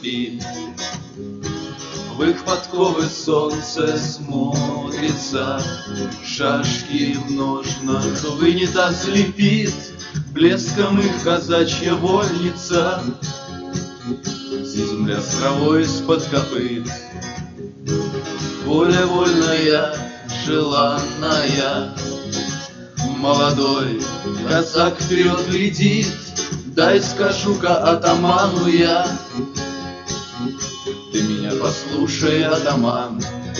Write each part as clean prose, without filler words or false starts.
ослепит. В их подковы солнце смотрится, шашки в ножнах вынет, ослепит блеском их казачья вольница. Земля с травой из-под копыт, воля вольная, желанная. Молодой казак вперед глядит, дай скажу-ка атаману я. Ты меня послушай, атаман,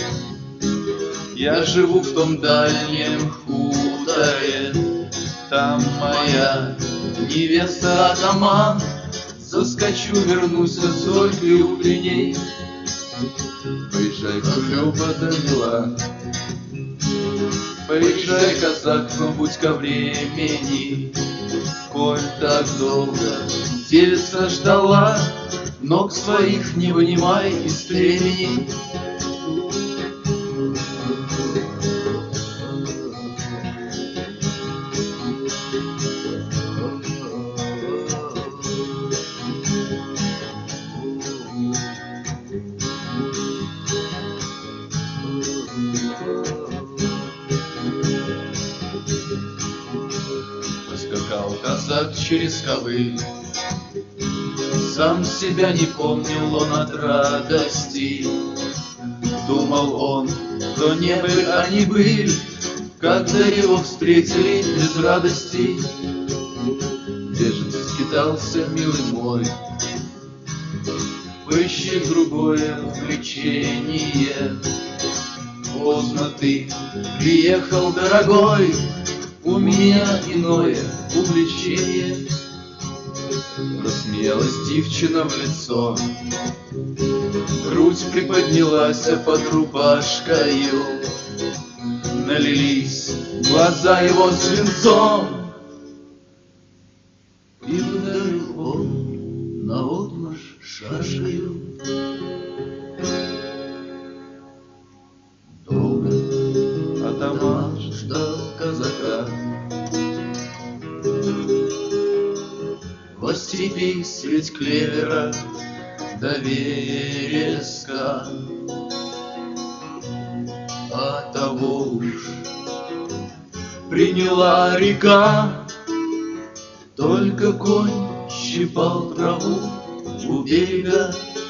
я живу в том дальнем хуторе. Там моя невеста, атаман, заскочу, вернусь зорькою при ней. Поезжай, Хлёба, Данила, поезжай, казак, но будь ко времени. Коль так долго девица ждала, ног своих не вынимай из племени. Поскакал казак через ковыль, сам себя не помнил он от радости. Думал он, то не быль, а не быль, когда его встретили без радости. Где же скитался, милый мой, поищи другое влечение. Поздно ты приехал, дорогой, у меня иное увлечение. Рассмеялась девчина в лицо, грудь приподнялась под рубашкою, налились глаза его свинцом, и ударил он наотмашь шашкою. Долго атаман ждал казака во степи средь клевера до вереска. А того уж приняла река, только конь щипал траву у берега.